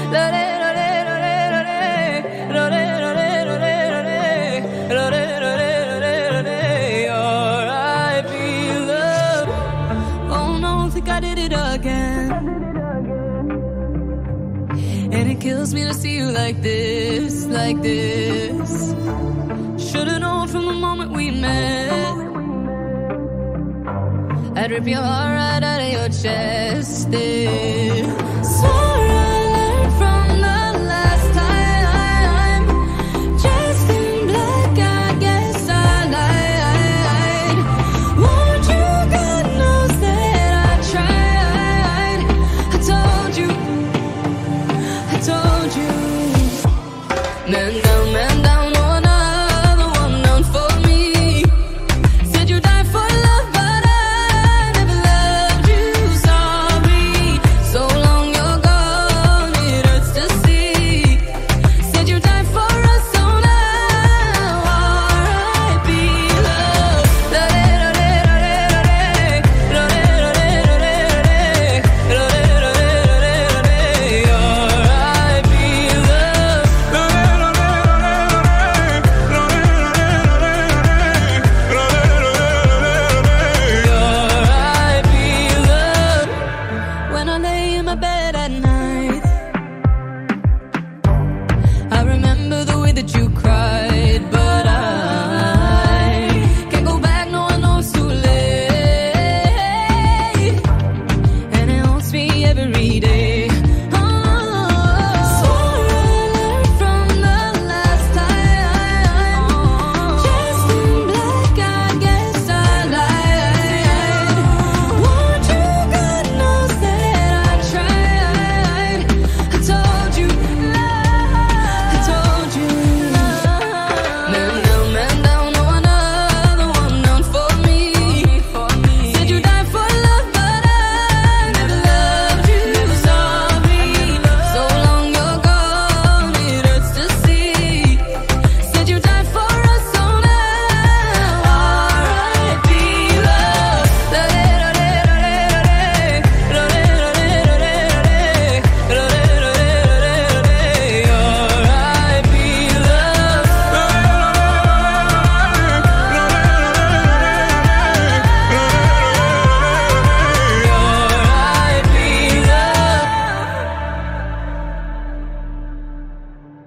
R.I.P. love. Oh no, I think I did it again. And it kills me to see you like this, like this. Should've known from the moment we met, I'd rip your heart right out of your chest. Swore I learned from the last time. Dressed in black, I guess I lied. Won't you, God knows that I tried. I told you, man.